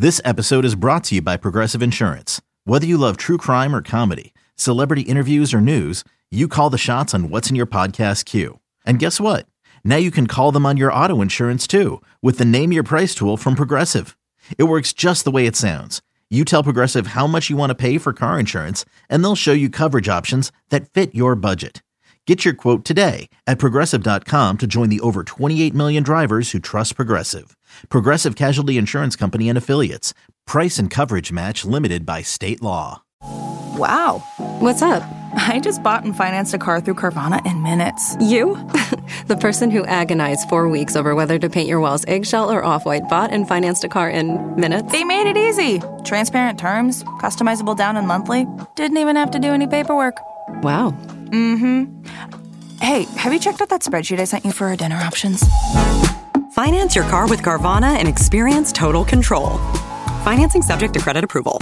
This episode is brought to you by Progressive Insurance. Whether you love true crime or comedy, celebrity interviews or news, you call the shots on what's in your podcast queue. And guess what? Now you can call them on your auto insurance too with the Name Your Price tool from Progressive. It works just the way it sounds. You tell Progressive how much you want to pay for car insurance, and they'll show you coverage options that fit your budget. Get your quote today at Progressive.com to join the over 28 million drivers who trust Progressive. Progressive Casualty Insurance Company and Affiliates. Price and coverage match limited by state law. Wow. What's up? I just bought and financed a car through Carvana in minutes. You? The person who agonized 4 weeks over whether to paint your walls eggshell or off-white bought and financed a car in minutes? They made it easy. Transparent terms, customizable down and monthly. Didn't even have to do any paperwork. Wow. Mm-hmm. Hey, have you checked out that spreadsheet I sent you for our dinner options? Finance your car with Carvana and experience total control. Financing subject to credit approval.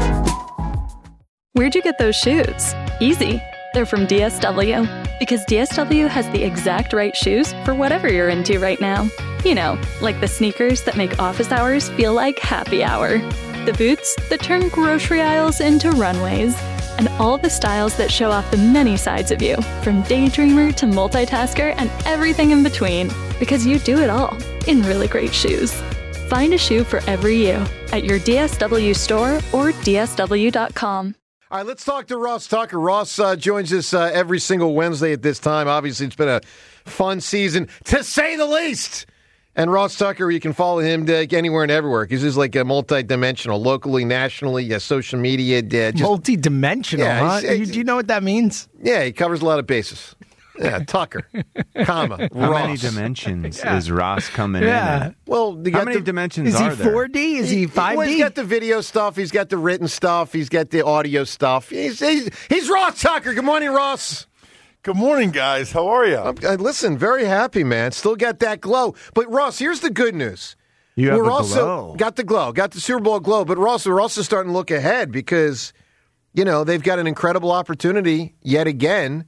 Where'd you get those shoes? Easy. They're from DSW. Because DSW has the exact right shoes for whatever you're into right now. You know, like the sneakers that make office hours feel like happy hour. The boots that turn grocery aisles into runways. And all the styles that show off the many sides of you, from daydreamer to multitasker and everything in between. Because you do it all in really great shoes. Find a shoe for every you at your DSW store or DSW.com. All right, let's talk to Ross Tucker. Ross joins us every single Wednesday at this time. Obviously, it's been a fun season, to say the least. And Ross Tucker, you can follow him anywhere and everywhere because he's like a multi-dimensional, locally, nationally, social media. Multi-dimensional, huh? Do you know what that means? Yeah, he covers a lot of bases. Yeah, Tucker, comma, How Ross. many dimensions is Ross coming in at? Well, how many dimensions are there? Is he 4D? Is he 5D? Well, he's got the video stuff. He's got the written stuff. He's got the audio stuff. He's Ross Tucker. Good morning, Ross. Good morning, guys. How are you? Listen, very happy, man. Still got that glow. But, Ross, here's the good news. You have We're the also glow. got the glow, got the Super Bowl glow. But, Ross, we're also starting to look ahead because, they've got an incredible opportunity yet again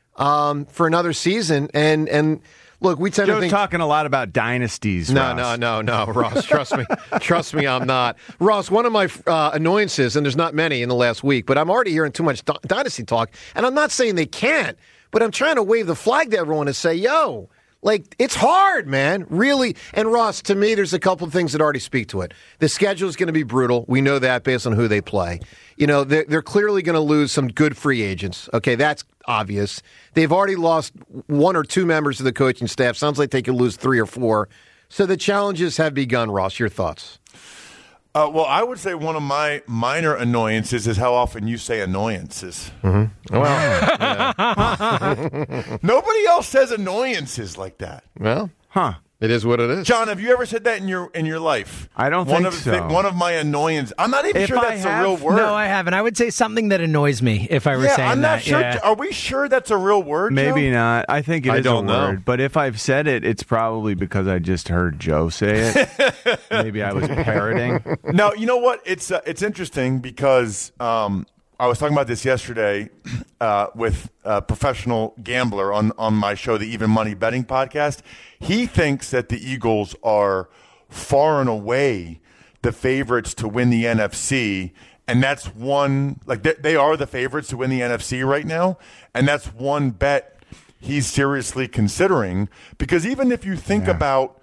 for another season. And look, we tend to think... talking a lot about dynasties, No, Ross. Ross. Trust me. Trust me, I'm not. Ross, one of my annoyances, and there's not many in the last week, but I'm already hearing too much dynasty talk, and I'm not saying they can't, but I'm trying to wave the flag to everyone and say, yo, it's hard, man, really. And Ross, to me, there's a couple of things that already speak to it. The schedule is going to be brutal. We know that based on who they play. They're clearly going to lose some good free agents. Okay, that's obvious. They've already lost one or two members of the coaching staff. Sounds like they could lose 3 or 4. So the challenges have begun, Ross. Your thoughts? Well, I would say one of my minor annoyances is how often you say annoyances. Mm-hmm. Well, nobody else says annoyances like that. Well, it is what it is. John, have you ever said that in your life? I don't think so. One of my annoyances. I'm not even sure that's a real word. No, I haven't. I would say something that annoys me if I were saying that. I'm not sure. Yeah. Are we sure that's a real word, Maybe Joe? not. I think it is a word. know. But if I've said it, it's probably because I just heard Joe say it. Maybe I was parroting. No, you know what? It's interesting because I was talking about this yesterday with a professional gambler on my show, the Even Money Betting Podcast. He thinks that the Eagles are far and away the favorites to win the NFC, and that's one they are the favorites to win the NFC right now, and that's one bet he's seriously considering because even if you think about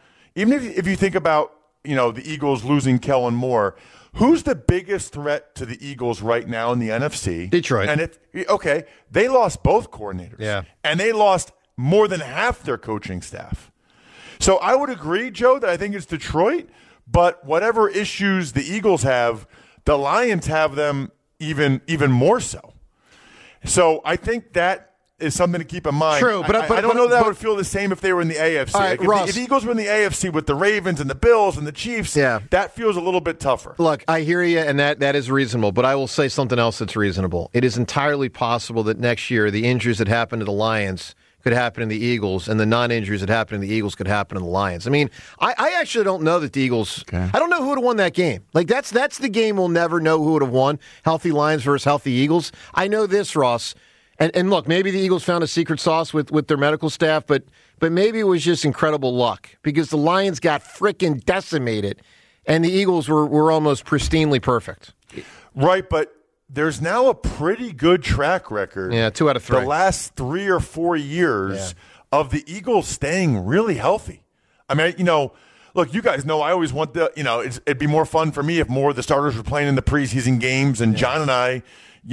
the Eagles losing Kellen Moore. Who's the biggest threat to the Eagles right now in the NFC? Detroit. And they lost both coordinators. Yeah. And they lost more than half their coaching staff. So I would agree, Joe, that I think it's Detroit, but whatever issues the Eagles have, the Lions have them even more so. So I think that is something to keep in mind. True, but I don't know that I would feel the same if they were in the AFC. All right, Ross, if the Eagles were in the AFC with the Ravens and the Bills and the Chiefs, that feels a little bit tougher. Look, I hear you, and that is reasonable, but I will say something else that's reasonable. It is entirely possible that next year the injuries that happen to the Lions could happen in the Eagles, and the non-injuries that happen in the Eagles could happen in the Lions. I mean, I actually don't know that the Eagles – I don't know who would have won that game. That's the game we'll never know who would have won, healthy Lions versus healthy Eagles. I know this, Ross – And look, maybe the Eagles found a secret sauce with their medical staff, but maybe it was just incredible luck because the Lions got frickin' decimated and the Eagles were almost pristinely perfect. Right, but there's now a pretty good track record. Yeah, 2 out of 3. The last 3 or 4 years of the Eagles staying really healthy. I mean, look, you guys know I always want it'd be more fun for me if more of the starters were playing in the preseason games. And John and I,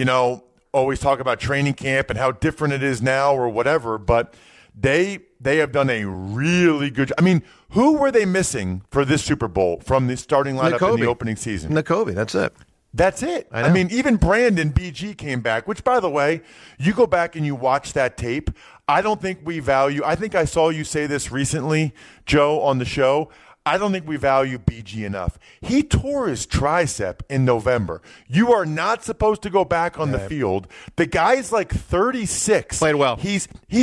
always talk about training camp and how different it is now or whatever. But they have done a really good job. I mean, who were they missing for this Super Bowl from the starting lineup in the opening season? Nakobe, that's it. That's it. I mean, even Brandon BG came back, which, by the way, you go back and you watch that tape. I don't think we value – I think I saw you say this recently, Joe, on the show. I don't think we value BG enough. He tore his tricep in November. You are not supposed to go back on the field. The guy's like 36. Played well. He's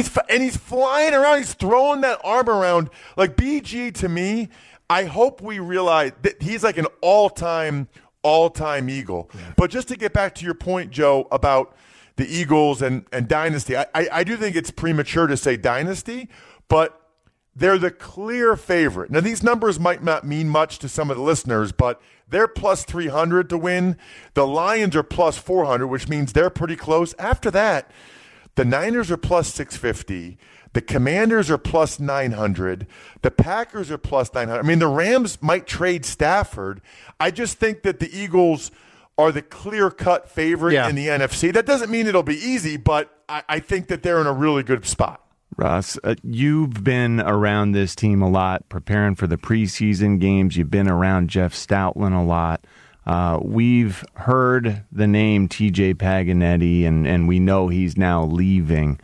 flying around. He's throwing that arm around. Like, BG, to me, I hope we realize that he's like an all-time Eagle. Yeah. But just to get back to your point, Joe, about the Eagles and dynasty, I do think it's premature to say dynasty, but they're the clear favorite. Now, these numbers might not mean much to some of the listeners, but they're plus 300 to win. The Lions are plus 400, which means they're pretty close. After that, the Niners are plus 650. The Commanders are plus 900. The Packers are plus 900. I mean, the Rams might trade Stafford. I just think that the Eagles are the clear-cut favorite in the NFC. That doesn't mean it'll be easy, but I think that they're in a really good spot. Russ, you've been around this team a lot, preparing for the preseason games. You've been around Jeff Stoutland a lot. We've heard the name TJ Paganetti, and we know he's now leaving.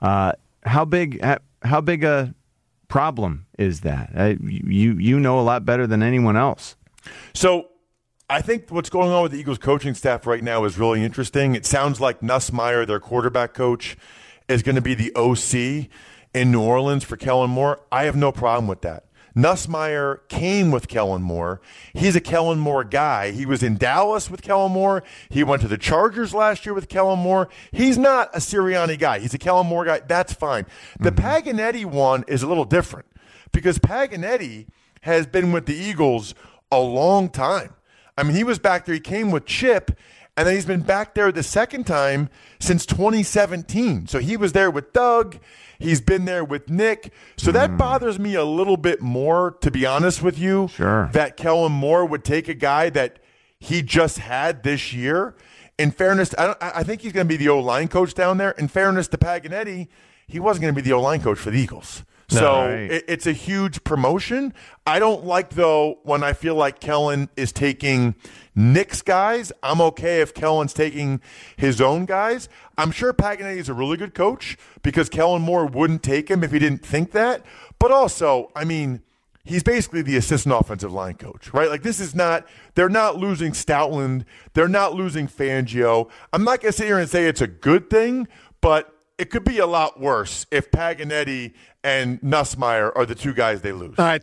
How big a problem is that? You know a lot better than anyone else. So I think what's going on with the Eagles coaching staff right now is really interesting. It sounds like Nussmeier, their quarterback coach, is going to be the OC in New Orleans for Kellen Moore. I have no problem with that. Nussmeier came with Kellen Moore. He's a Kellen Moore guy. He was in Dallas with Kellen Moore. He went to the Chargers last year with Kellen Moore. He's not a Sirianni guy. He's a Kellen Moore guy. That's fine. The Paganetti one is a little different because Paganetti has been with the Eagles a long time. I mean, he was back there. He came with Chip, and then he's been back there the second time since 2017. So he was there with Doug. He's been there with Nick. So that bothers me a little bit more, to be honest with you, that Kellen Moore would take a guy that he just had this year. In fairness, I think he's going to be the O-line coach down there. In fairness to Paganetti, he wasn't going to be the O-line coach for the Eagles. So it's a huge promotion. I don't like, though, when I feel like Kellen is taking Nick's guys. I'm okay if Kellen's taking his own guys. I'm sure Paganetti is a really good coach because Kellen Moore wouldn't take him if he didn't think that. But also, I mean, he's basically the assistant offensive line coach, right? Like, this is not – they're not losing Stoutland. They're not losing Fangio. I'm not going to sit here and say it's a good thing, but it could be a lot worse if Paganetti and Nussmeier are the two guys they lose. All right,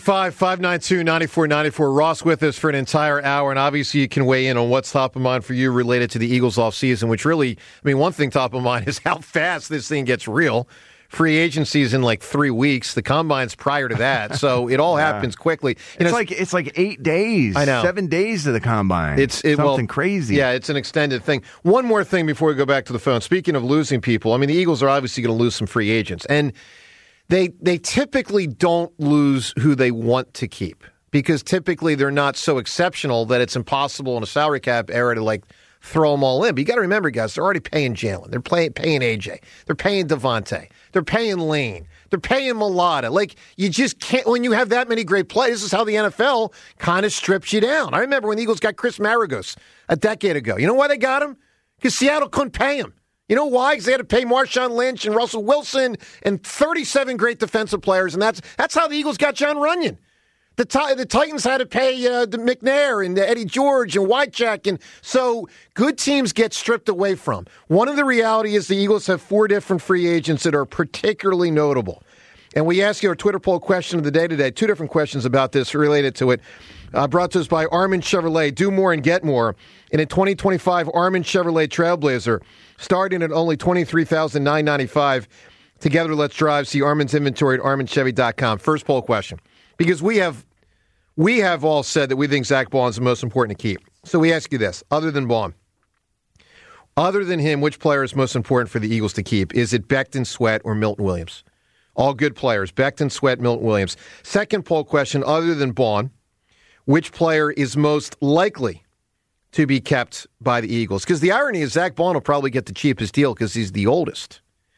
215-592-9494. Ross with us for an entire hour, and obviously you can weigh in on what's top of mind for you related to the Eagles offseason, which really, I mean, one thing top of mind is how fast this thing gets real. Free agency is in like 3 weeks. The combine's prior to that, so it all happens quickly. It's like 8 days. I know. 7 days to the combine. It's something crazy. Yeah, it's an extended thing. One more thing before we go back to the phone. Speaking of losing people, I mean, the Eagles are obviously going to lose some free agents, and they typically don't lose who they want to keep because typically they're not so exceptional that it's impossible in a salary cap era to like throw them all in. But you got to remember, guys, they're already paying Jalen. They're paying AJ. They're paying Devontae. They're paying Lane. They're paying Mulata. Like, you just can't, when you have that many great players, this is how the NFL kind of strips you down. I remember when the Eagles got Chris Maragos a decade ago. You know why they got him? Because Seattle couldn't pay him. You know why? Because they had to pay Marshawn Lynch and Russell Wilson and 37 great defensive players, and that's how the Eagles got John Runyon. The Titans had to pay McNair and Eddie George and Wycheck, and so good teams get stripped away from. One of the reality is the Eagles have 4 different free agents that are particularly notable. And we asked you our Twitter poll question of the day today, 2 different questions about this related to it, brought to us by Armin Chevrolet. Do more and get more. In a 2025 Armin Chevrolet Trailblazer, starting at only $23,995. Together, let's drive. See Armin's inventory at arminchevy.com. First poll question. Because we have we have all said that we think Zach Baun's the most important to keep. So we ask you this, other than Baun, other than him, which player is most important for the Eagles to keep? Is it Becton, Sweat, or Milton Williams? All good players. Becton, Sweat, Milton Williams. Second poll question, other than Baun, which player is most likely to be kept by the Eagles? Because the irony is Zach Baun will probably get the cheapest deal because he's the oldest.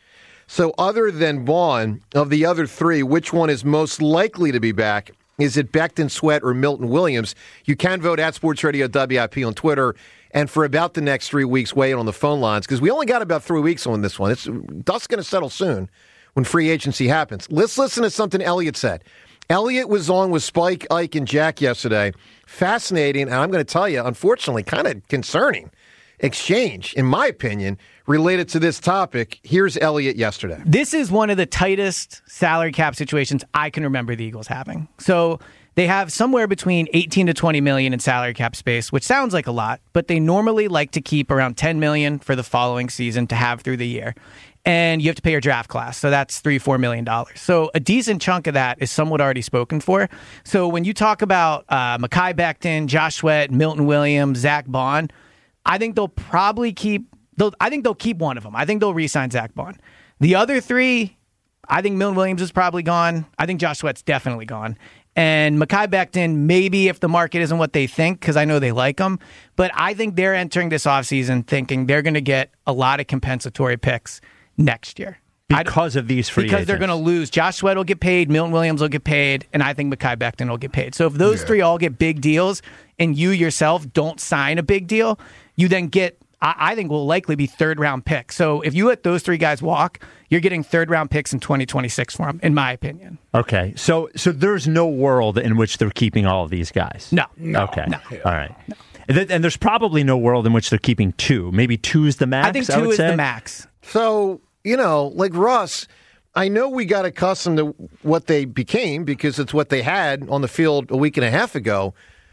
So other than Baun, of the other three, which one is most likely to be back? Is it Becton, Sweat, or Milton Williams? You can vote at Sports Radio WIP on Twitter. And for about the next 3 weeks, weigh in on the phone lines, because we only got about 3 weeks on this one. Dust's going to settle soon when free agency happens. Let's listen to something Elliott said. Elliott was on with Spike, Ike, and Jack yesterday. Fascinating, and I'm going to tell you, unfortunately, kind of concerning exchange, in my opinion, related to this topic. Here's Elliott yesterday. This is one of the tightest salary cap situations I can remember the Eagles having. So they have somewhere between 18 to 20 million in salary cap space, which sounds like a lot, but they normally like to keep around 10 million for the following season to have through the year. And you have to pay your draft class. So that's $3-4 million. So a decent chunk of that is somewhat already spoken for. So when you talk about Mekhi Becton, Josh Sweat, Milton Williams, Zach Baun, I think they'll probably keep one of them. I think they'll re-sign Zach Baun. The other three, I think Milton Williams is probably gone. I think Josh Sweat's definitely gone. And Mekhi Becton, maybe if the market isn't what they think, because I know they like him. But I think they're entering this offseason thinking they're going to get a lot of compensatory picks next year. Because of these free agents. Because they're going to lose. Josh Sweat will get paid, Milton Williams will get paid, and I think Mekhi Becton will get paid. So if those three all get big deals and you yourself don't sign a big deal, you then get, I think, will likely be third-round picks. So if you let those three guys walk, you're getting third-round picks in 2026 for them, in my opinion. Okay, so there's no world in which they're keeping all of these guys? No. Okay, no. All right. No. And there's probably no world in which they're keeping two. Maybe two is the max, I think two is the max. So, like Russ, I know we got accustomed to what they became because it's what they had on the field a week and a half ago,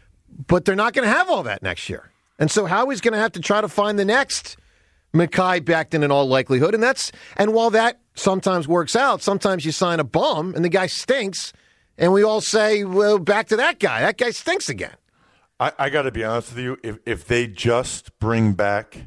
but they're not going to have all that next year. And so Howie's going to have to try to find the next Mekhi Becton in all likelihood. And while that sometimes works out, sometimes you sign a bum and the guy stinks, and we all say, well, back to that guy. That guy stinks again. I got to be honest with you. If they just bring back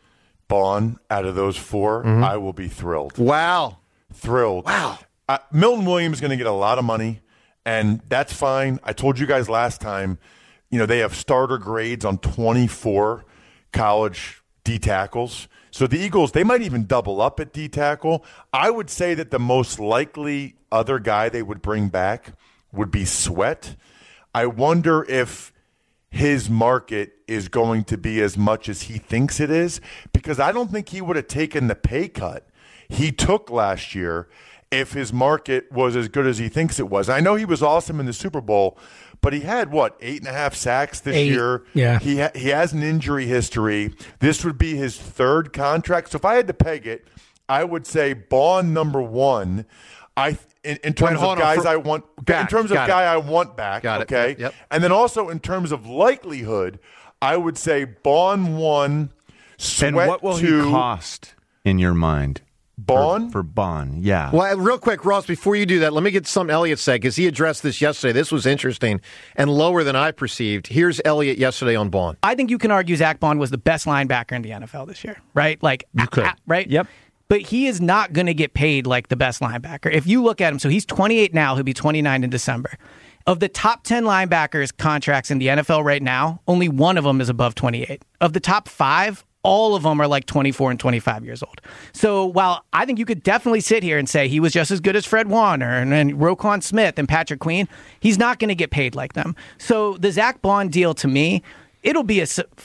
Baun out of those four, I will be thrilled. Wow. Thrilled. Wow. Milton Williams is going to get a lot of money, and that's fine. I told you guys last time, they have starter grades on 24 college D tackles. So the Eagles, they might even double up at D tackle. I would say that the most likely other guy they would bring back would be Sweat. I wonder if his market is going to be as much as he thinks it is, because I don't think he would have taken the pay cut he took last year if his market was as good as he thinks it was. I know he was awesome in the Super Bowl, but he had, 8.5 sacks this year? Yeah. He has an injury history. This would be his third contract. So if I had to peg it, I would say Baun number one. In terms of guys I want back. In terms of guy I want back. Got it. Okay. Yep. And then also in terms of likelihood, I would say Baun 1, Sweat 2. And what will he cost in your mind? Baun? For Baun, yeah. Well, real quick, Ross, before you do that, let me get something Elliott said, because he addressed this yesterday. This was interesting and lower than I perceived. Here's Elliott yesterday on Baun. I think you can argue Zach Baun was the best linebacker in the NFL this year, right? You could. Right? Yep. But he is not going to get paid like the best linebacker. If you look at him, so he's 28 now, he'll be 29 in December. Of the top 10 linebackers contracts in the NFL right now, only one of them is above 28. Of the top 5, all of them are like 24 and 25 years old. So while I think you could definitely sit here and say he was just as good as Fred Warner and Roquan Smith and Patrick Queen, he's not going to get paid like them. So the Zach Baun deal, to me, it'll be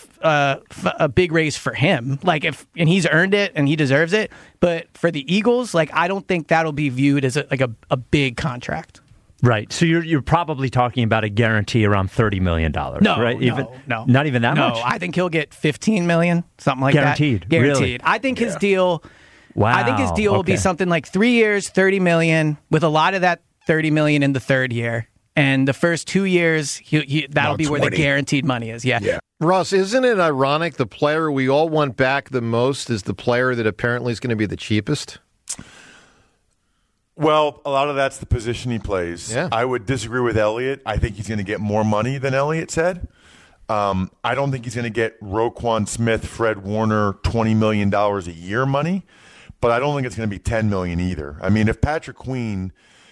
a big raise for him. And he's earned it and he deserves it. But for the Eagles, I don't think that'll be viewed as a big contract. Right. So you're probably talking about a guarantee around $30 million. No, right? No. Not even that much? No, I think he'll get $15 million, something like Guaranteed. that. Guaranteed. Really? I think his deal. Wow. I think his deal will be something like 3 years, $30 million, with a lot of that $30 million in the third year. And the first 2 years, that'll be where the guaranteed money is. Yeah. Russ, isn't it ironic the player we all want back the most is the player that apparently is going to be the cheapest? Well, a lot of that's the position he plays. Yeah. I would disagree with Elliott. I think he's going to get more money than Elliott said. I don't think he's going to get Roquan Smith, Fred Warner, $20 million a year money, but I don't think it's going to be $10 million either. I mean, if Patrick Queen,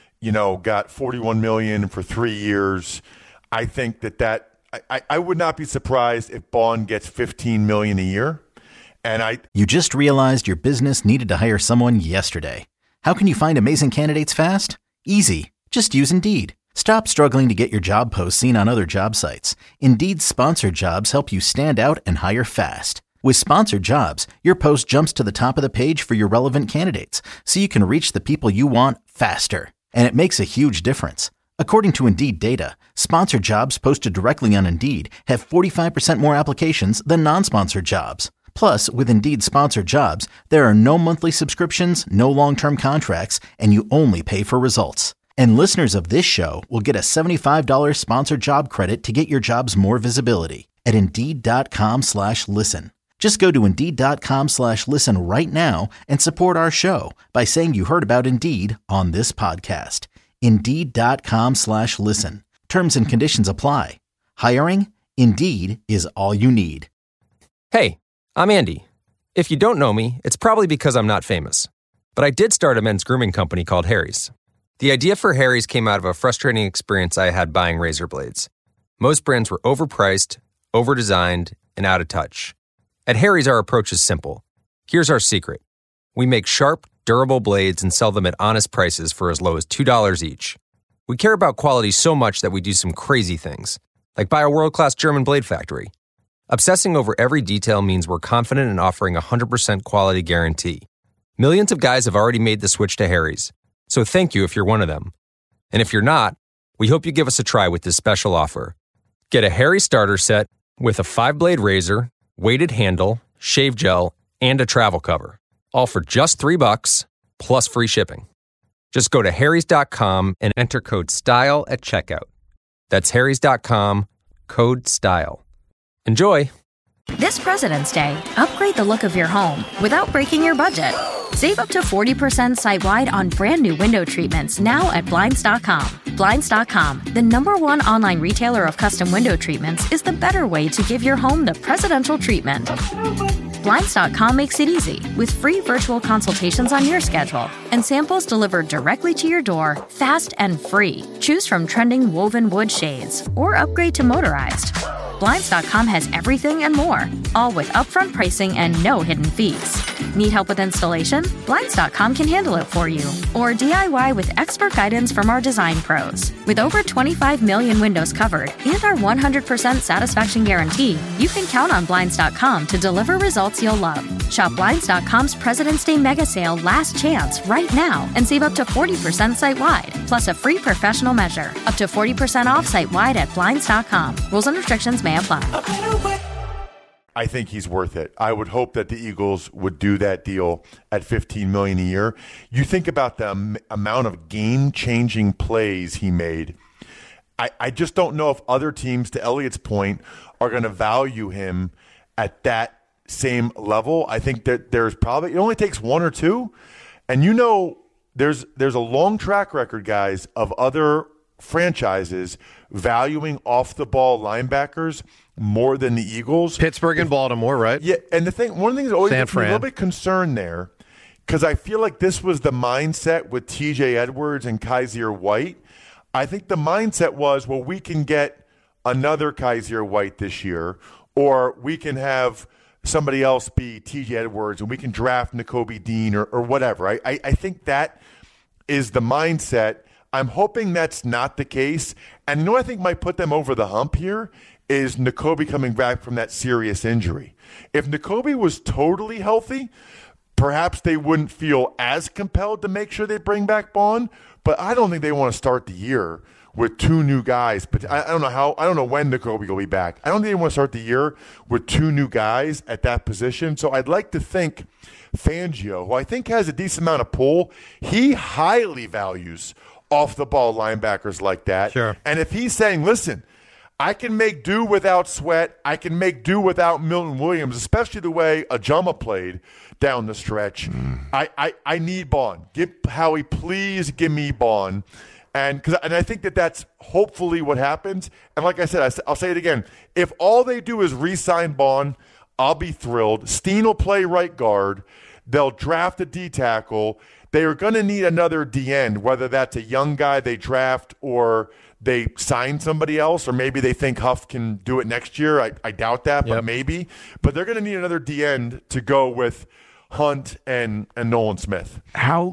got $41 million for 3 years, I think that I would not be surprised if Bond gets $15 million a year. You just realized your business needed to hire someone yesterday. How can you find amazing candidates fast? Easy. Just use Indeed. Stop struggling to get your job posts seen on other job sites. Indeed's sponsored jobs help you stand out and hire fast. With sponsored jobs, your post jumps to the top of the page for your relevant candidates, so you can reach the people you want faster. And it makes a huge difference. According to Indeed data, sponsored jobs posted directly on Indeed have 45% more applications than non-sponsored jobs. Plus, with Indeed sponsored jobs, there are no monthly subscriptions, no long-term contracts, and you only pay for results. And listeners of this show will get a $75 sponsored job credit to get your jobs more visibility at Indeed.com/listen. Just go to Indeed.com/listen right now and support our show by saying you heard about Indeed on this podcast. Indeed.com/listen. Terms and conditions apply. Hiring? Indeed is all you need. Hey, I'm Andy. If you don't know me, it's probably because I'm not famous. But I did start a men's grooming company called Harry's. The idea for Harry's came out of a frustrating experience I had buying razor blades. Most brands were overpriced, overdesigned, and out of touch. At Harry's, our approach is simple. Here's our secret. We make sharp, durable blades and sell them at honest prices for as low as $2 each. We care about quality so much that we do some crazy things, like buy a world-class German blade factory. Obsessing over every detail means we're confident in offering a 100% quality guarantee. Millions of guys have already made the switch to Harry's, so thank you if you're one of them. And if you're not, we hope you give us a try with this special offer. Get a Harry's starter set with a 5-blade razor, weighted handle, shave gel, and a travel cover, all for just $3 plus free shipping. Just go to harrys.com and enter code STYLE at checkout. That's harrys.com, code STYLE. Enjoy! This President's Day, upgrade the look of your home without breaking your budget. Save up to 40% site-wide on brand new window treatments now at Blinds.com. Blinds.com, the #1 online retailer of custom window treatments, is the better way to give your home the presidential treatment. Blinds.com makes it easy with free virtual consultations on your schedule and samples delivered directly to your door, fast and free. Choose from trending woven wood shades or upgrade to motorized. Blinds.com has everything and more, all with upfront pricing and no hidden fees. Need help with installation? Blinds.com can handle it for you. Or DIY with expert guidance from our design pros. With over 25 million windows covered and our 100% satisfaction guarantee, you can count on Blinds.com to deliver results you'll love. Shop Blinds.com's President's Day Mega Sale Last Chance right now and save up to 40% site-wide, plus a free professional measure. Up to 40% off site-wide at Blinds.com. Rules and restrictions may apply. I think he's worth it. I would hope that the Eagles would do that deal at $15 million a year. You think about the amount of game-changing plays he made. I just don't know if other teams, to Elliott's point, are going to value him at that same level. I think that there's probably, it only takes one or two. And there's a long track record, guys, of other franchises valuing off-the-ball linebackers more than the Eagles. Pittsburgh and Baltimore, right? Yeah, and one of the things that always makes me a little bit concerned there, because I feel like this was the mindset with TJ Edwards and Kaiser White. I think the mindset was, well, we can get another Kaiser White this year, or we can have somebody else be TJ Edwards, and we can draft Nakobe Dean or whatever. I think that is the mindset. I'm hoping that's not the case. And I think might put them over the hump here is Nakobe coming back from that serious injury. If Nakobe was totally healthy, perhaps they wouldn't feel as compelled to make sure they bring back Bond. But I don't think they want to start the year with two new guys. But I don't know when Nakobe will be back. I don't think they want to start the year with two new guys at that position. So I'd like to think Fangio, who I think has a decent amount of pull, he highly values off-the-ball linebackers like that. Sure. And if he's saying, listen, I can make do without Sweat. I can make do without Milton Williams, especially the way Ajama played down the stretch. I need Bond. Howie, please give me Bond. And I think that's hopefully what happens. And like I said, I'll say it again. If all they do is re-sign Bond, I'll be thrilled. Steen will play right guard. They'll draft a D tackle. They are going to need another D end, whether that's a young guy they draft or they sign somebody else, or maybe they think Huff can do it next year. I doubt that, but maybe. But they're going to need another D end to go with Hunt and Nolan Smith.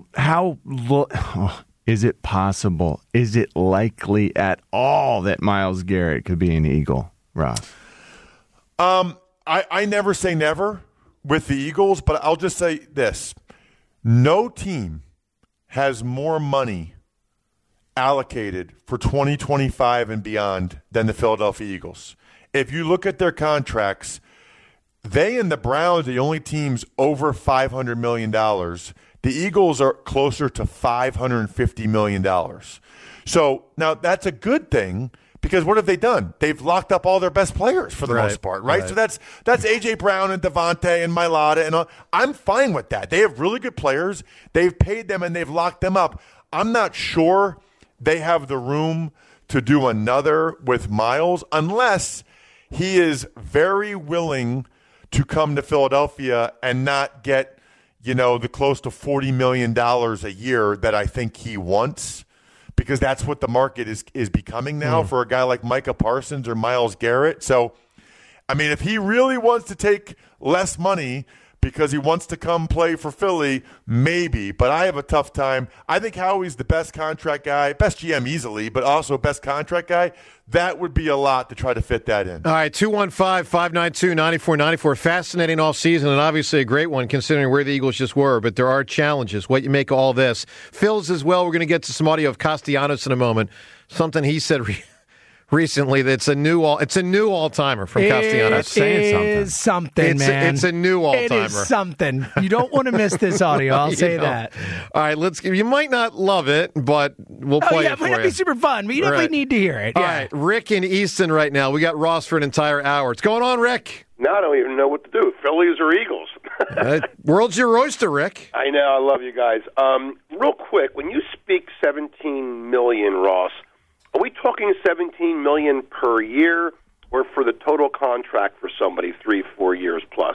Is it possible? Is it likely at all that Myles Garrett could be an Eagle, Ross? I never say never with the Eagles, but I'll just say this. No team has more money allocated for 2025 and beyond than the Philadelphia Eagles. If you look at their contracts, they and the Browns are the only teams over $500 million. The Eagles are closer to $550 million. So now that's a good thing, because what have they done? They've locked up all their best players for the most part, right? So that's A.J. Brown and Devontae and Mailata, and I'm fine with that. They have really good players. They've paid them and they've locked them up. I'm not sure they have the room to do another with Myles unless he is very willing to come to Philadelphia and not get, the close to $40 million a year that I think he wants, because that's what the market is becoming now for a guy like Micah Parsons or Myles Garrett. So, I mean, if he really wants to take less money because he wants to come play for Philly, maybe. But I have a tough time. I think Howie's the best contract guy, best GM easily, but also best contract guy. That would be a lot to try to fit that in. All right, 215-592-9494. Fascinating all season, and obviously a great one considering where the Eagles just were, but there are challenges. What you make of all this. Phil's as well. We're going to get to some audio of Castellanos in a moment. Something he said recently that's a new all-timer from Castellanos. It is something, man. It's a new all-timer. It is something. You don't want to miss this audio, I'll say that. All right, you might not love it, but we'll play it for you. It might not be super fun, but you definitely need to hear it. All right, Rick in Easton right now. We got Ross for an entire hour. What's going on, Rick? No, I don't even know what to do. Phillies or Eagles? World's your oyster, Rick. I know. I love you guys. Real quick, when you speak $17 million, Ross, are we talking $17 million per year, or for the total contract for somebody 3-4 years plus?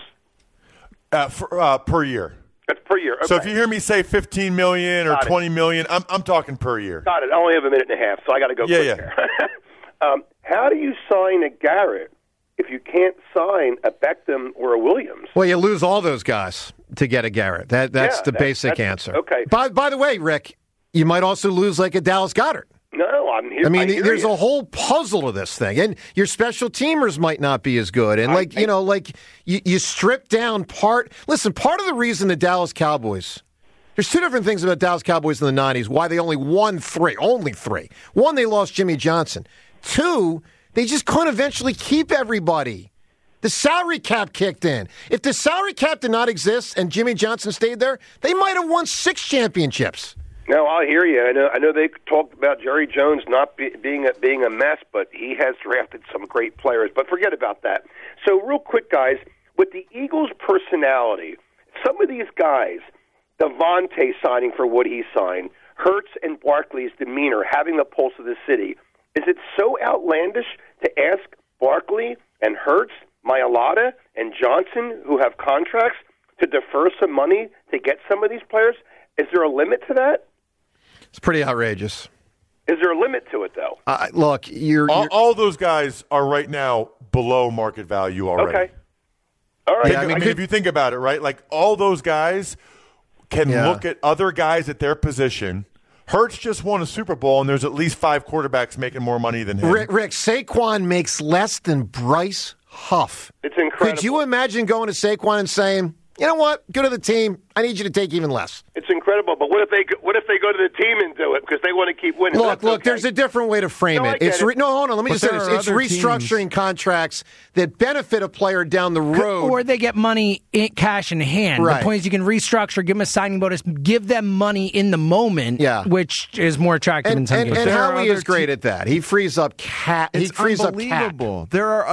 Per year. That's per year. Okay. So if you hear me say $15 million or $20 million, I'm talking per year. Got it. I only have a minute and a half, so I got to go quick here. How do you sign a Garrett if you can't sign a Beckham or a Williams? Well, you lose all those guys to get a Garrett. That's the basic answer. Okay. By the way, Rick, you might also lose like a Dallas Goedert. No, I'm here. I mean, there's a whole puzzle to this thing, and your special teamers might not be as good. And you strip down part. Listen, part of the reason the Dallas Cowboys. There's two different things about Dallas Cowboys in the 90s. Why they only won only three. One, they lost Jimmy Johnson. Two, they just couldn't eventually keep everybody. The salary cap kicked in. If the salary cap did not exist and Jimmy Johnson stayed there, they might have won 6 championships. No, I'll hear you. I know they talked about Jerry Jones not being a mess, but he has drafted some great players. But forget about that. So real quick, guys, with the Eagles' personality, some of these guys, Devontae signing for what he signed, Hurts and Barkley's demeanor, having the pulse of the city, is it so outlandish to ask Barkley and Hurts, Mailata and Johnson, who have contracts, to defer some money to get some of these players? Is there a limit to that? It's pretty outrageous. Is there a limit to it, though? Look, all those guys are right now below market value already. Okay. All right. If you think about it, right? Like, all those guys can look at other guys at their position. Hurts just won a Super Bowl, and there's at least 5 quarterbacks making more money than him. Rick, Saquon makes less than Bryce Huff. It's incredible. Could you imagine going to Saquon and saying, you know what? Go to the team. I need you to take even less. It's incredible, but what if they go to the team and do it because they want to keep winning? Look, okay. There's a different way to frame it. Hold on. Let me just say this. It's restructuring contracts that benefit a player down the road. Or they get money cash in hand. Right. The point is you can restructure, give them a signing bonus, give them money in the moment, which is more attractive in some cases. And Howie is great at that. He frees up cap. It's unbelievable.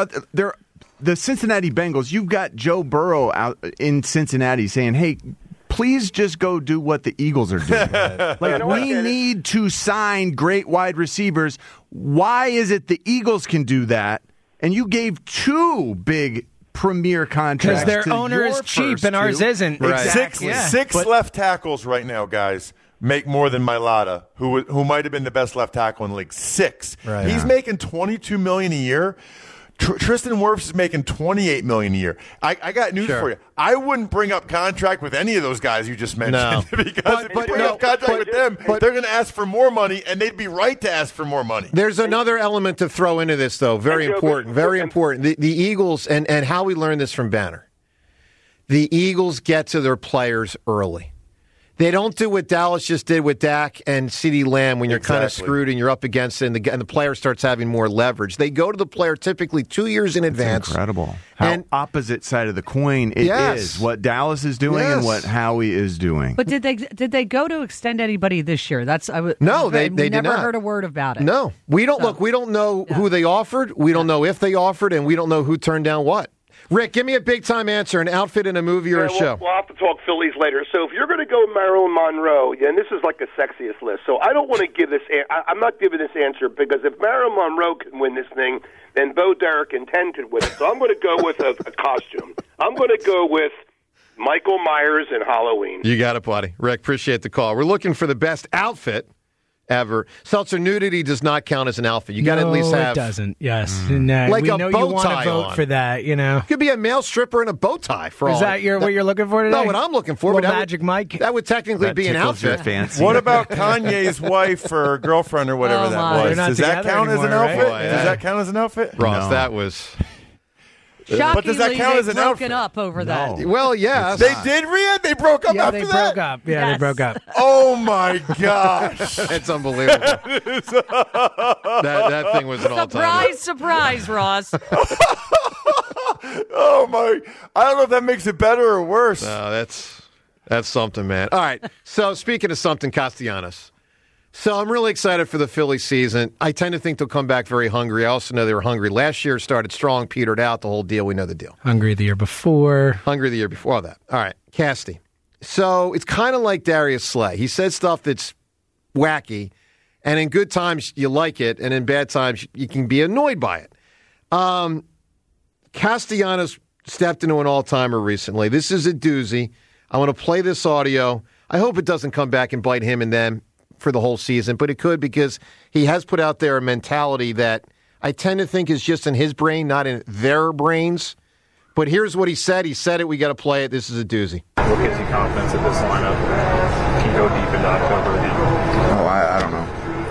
The Cincinnati Bengals, you've got Joe Burrow out in Cincinnati saying, hey, please just go do what the Eagles are doing. We need to sign great wide receivers. Why is it the Eagles can do that, and you gave 2 big premier contracts? Because their owner is cheap and ours isn't. Right. Six left tackles right now, guys, make more than Mailata, who might have been the best left tackle in the league. 6. Right. He's making $22 million a year. Tristan Wirfs is making $28 million a year. I got news for you. I wouldn't bring up contract with any of those guys you just mentioned because if you bring up contract with them, they're going to ask for more money, and they'd be right to ask for more money. There's another element to throw into this, though. Very important. The Eagles, and how we learned this from Banner. The Eagles get to their players early. They don't do what Dallas just did with Dak and CeeDee Lamb when you're kind of screwed and you're up against it and the player starts having more leverage. They go to the player typically 2 years in advance. It's incredible. How opposite side of the coin it is. What Dallas is doing and what Howie is doing. But did they go to extend anybody this year? No, they did not. Never heard a word about it. No. We don't we don't know who they offered. We don't know if they offered, and we don't know who turned down what. Rick, give me a big-time answer, an outfit in a movie or a show. We'll have to talk Phillies later. So if you're going to go Marilyn Monroe, and this is like the sexiest list, so I don't want to give this I'm not giving this answer because if Marilyn Monroe can win this thing, then Bo Derek and 10 could win it. So I'm going to go with a costume. I'm going to go with Michael Myers in Halloween. You got it, buddy. Rick, appreciate the call. We're looking for the best outfit ever. Seltzer, nudity does not count as an outfit. You got to at least have. It doesn't. Yes. No, like we a know bow you want tie to vote on. for that. You know, could be a male stripper in a bow tie. For is all that what you're looking for today? No, what I'm looking for. But Magic Mike. That would technically be an outfit. Fancy. What about Kanye's wife or girlfriend or whatever that was? Does that count as an outfit? Does that count as an outfit? Ross, that was. Shockingly, but does that count as an outfit? Up over that. Well, yes. They did, Rhea? They broke up after they that? broke up. Yeah, they broke up. Oh, my gosh. It's unbelievable. that thing was an all-time. Surprise, Ross. Oh, my. I don't know if that makes it better or worse. No, that's something, man. All right. So, speaking of something, Castellanos. So I'm really excited for the Phillies season. I tend to think they'll come back very hungry. I also know they were hungry. Last year started strong, petered out, the whole deal. We know the deal. Hungry the year before. Hungry the year before all that. All right, Casty. So it's kind of like Darius Slay. He says stuff that's wacky, and in good times you like it, and in bad times you can be annoyed by it. Castellanos stepped into an all-timer recently. This is a doozy. I want to play this audio. I hope it doesn't come back and bite him and them for the whole season, but it could because he has put out there a mentality that I tend to think is just in his brain, not in their brains. But here's what he said. He said it. We got to play it. This is a doozy. What gives you confidence that this lineup can go deep into October? Oh, I don't know.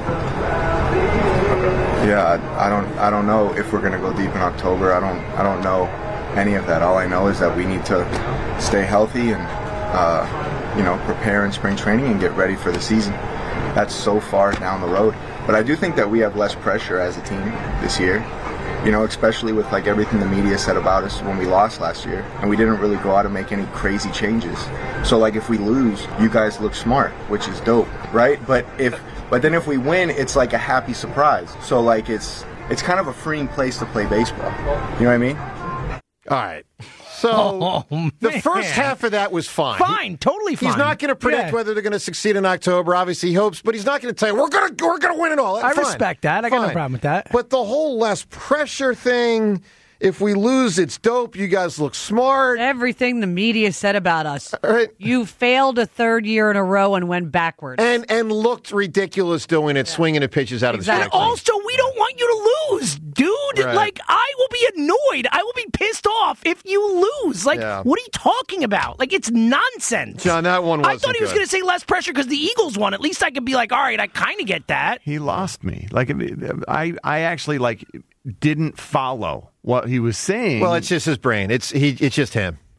Yeah, I don't know if we're going to go deep in October. I don't know any of that. All I know is that we need to stay healthy and prepare in spring training and get ready for the season. That's so far down the road. But I do think that we have less pressure as a team this year, especially with like everything the media said about us when we lost last year. And we didn't really go out and make any crazy changes. So like if we lose, you guys look smart, which is dope, right? But then if we win, it's like a happy surprise. So like it's kind of a freeing place to play baseball. You know what I mean? All right. So the first half of that was fine. Fine, totally fine. He's not going to predict whether they're going to succeed in October. Obviously, he hopes, but he's not going to tell you we're going to win it all. I respect that. I got no problem with that. But the whole less pressure thing. If we lose, it's dope. You guys look smart. Everything the media said about us. Right. You failed a third year in a row and went backwards. And looked ridiculous doing it, swinging at pitches out of the strike zone. Also, we don't want you to lose, dude. Right. Like, I will be annoyed. I will be pissed off if you lose. Like, what are you talking about? Like, it's nonsense. John, that one wasn't I thought he was going to say less pressure because the Eagles won. At least I could be like, all right, I kind of get that. He lost me. Like, I actually, didn't follow what he was saying. Well, it's just his brain. It's just him.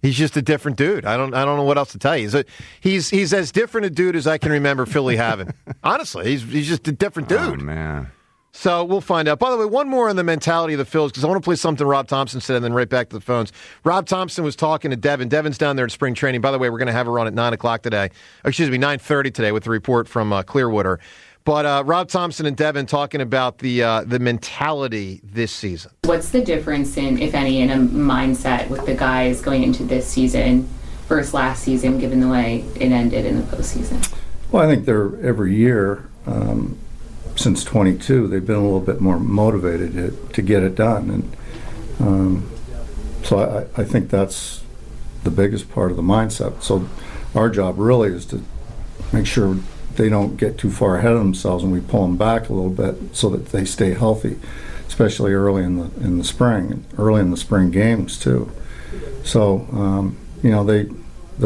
He's just a different dude. I don't know what else to tell you. He's as different a dude as I can remember Philly having. Honestly, he's just a different dude. Oh, man. So we'll find out. By the way, one more on the mentality of the Phils, because I want to play something Rob Thompson said and then right back to the phones. Rob Thompson was talking to Devin. Devin's down there in spring training. By the way, we're going to have her on at 9 o'clock today. 9:30 today with the report from Clearwater. But Rob Thompson and Devin talking about the mentality this season. What's the difference, if any, in a mindset with the guys going into this season versus last season, given the way it ended in the postseason? Well, I think they're every year since 22, they've been a little bit more motivated to get it done, and so I think that's the biggest part of the mindset. So our job really is to make sure they don't get too far ahead of themselves, and we pull them back a little bit so that they stay healthy, especially early in the spring, and early in the spring games too. So they're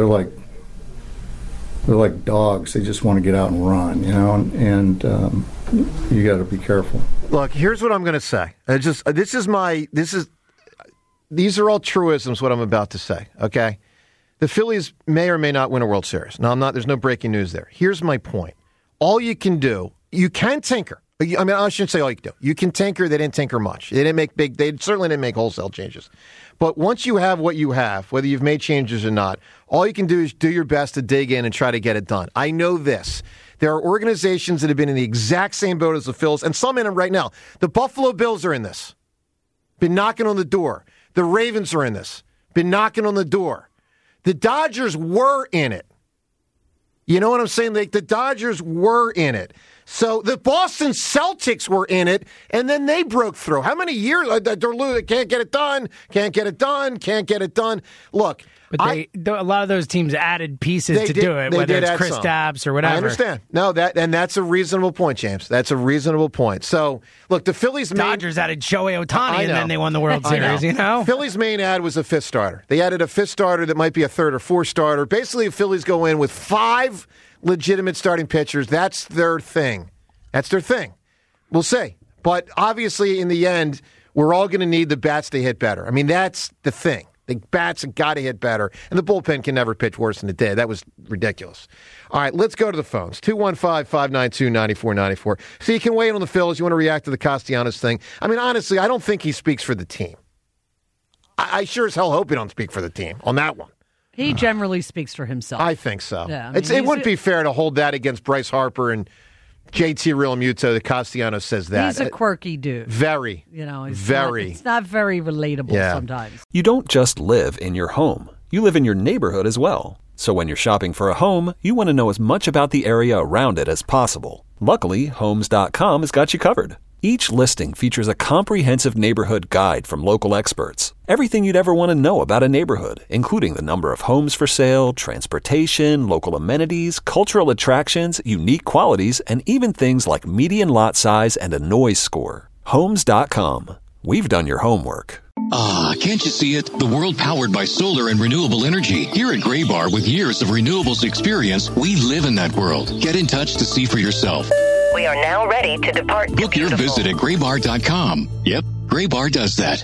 like dogs. They just want to get out and run, and you got to be careful. Look, here's what I'm going to say. These are all truisms, what I'm about to say, okay? The Phillies may or may not win a World Series. No, there's no breaking news there. Here's my point. All you can do, you can tinker. I mean, I shouldn't say all you can do. You can tinker. They didn't tinker much. They certainly didn't make wholesale changes. But once you have what you have, whether you've made changes or not, all you can do is do your best to dig in and try to get it done. I know this. There are organizations that have been in the exact same boat as the Phils, and some in them right now. The Buffalo Bills are in this. Been knocking on the door. The Ravens are in this. Been knocking on the door. The Dodgers were in it. You know what I'm saying? The Dodgers were in it. So the Boston Celtics were in it, and then they broke through. How many years? They can't get it done, can't get it done, can't get it done. Look. But a lot of those teams added pieces to do it, whether it's Chris Dabbs or whatever. I understand. No, that's a reasonable point, James. That's a reasonable point. So, look, the Phillies' Dodgers added Shohei Ohtani, and then they won the World Series, Phillies' main ad was a fifth starter. They added a fifth starter that might be a third or fourth starter. Basically, the Phillies go in with 5 legitimate starting pitchers. That's their thing. We'll see. But obviously, in the end, we're all going to need the bats to hit better. I mean, that's the thing. The bats have got to hit better, and the bullpen can never pitch worse than it did. That was ridiculous. All right, let's go to the phones. 215-592-9494. So you can weigh in on the Phils. You want to react to the Castellanos thing. I mean, honestly, I don't think he speaks for the team. I sure as hell hope he don't speak for the team on that one. He generally speaks for himself. I think so. Yeah, it wouldn't be fair to hold that against Bryce Harper and JT Realmuto that Castellanos says that. He's a quirky dude. Very. It's not very relatable sometimes. You don't just live in your home. You live in your neighborhood as well. So when you're shopping for a home, you want to know as much about the area around it as possible. Luckily, Homes.com has got you covered. Each listing features a comprehensive neighborhood guide from local experts. Everything you'd ever want to know about a neighborhood, including the number of homes for sale, transportation, local amenities, cultural attractions, unique qualities, and even things like median lot size and a noise score. Homes.com. We've done your homework. Ah, can't you see it? The world powered by solar and renewable energy. Here at Graybar, with years of renewables experience, we live in that world. Get in touch to see for yourself. We are now ready to depart. Book your visit at graybar.com. Yep, Graybar does that.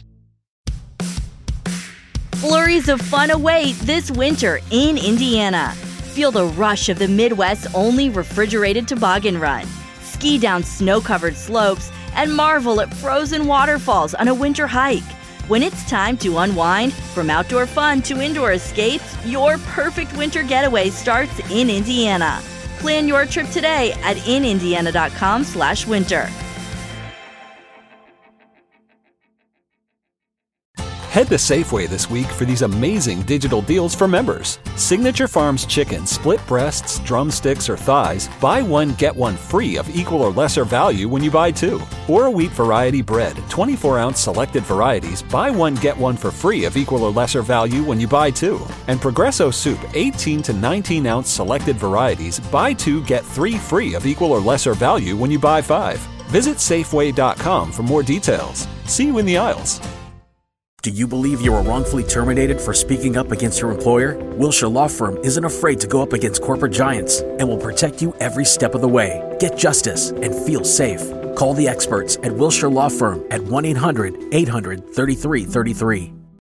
Flurries of fun await this winter in Indiana. Feel the rush of the Midwest's only refrigerated toboggan run. Ski down snow-covered slopes and marvel at frozen waterfalls on a winter hike. When it's time to unwind, from outdoor fun to indoor escapes, your perfect winter getaway starts in Indiana. Plan your trip today at inindiana.com/winter. Head to Safeway this week for these amazing digital deals for members. Signature Farms chicken, split breasts, drumsticks, or thighs, buy one, get one free of equal or lesser value when you buy 2. Or wheat variety bread, 24-ounce selected varieties, buy one, get one for free of equal or lesser value when you buy 2. And Progresso soup, 18 to 19-ounce selected varieties, buy 2, get 3 free of equal or lesser value when you buy 5. Visit Safeway.com for more details. See you in the aisles. Do you believe you were wrongfully terminated for speaking up against your employer? Wilshire Law Firm isn't afraid to go up against corporate giants and will protect you every step of the way. Get justice and feel safe. Call the experts at Wilshire Law Firm at 1-800-800-3333.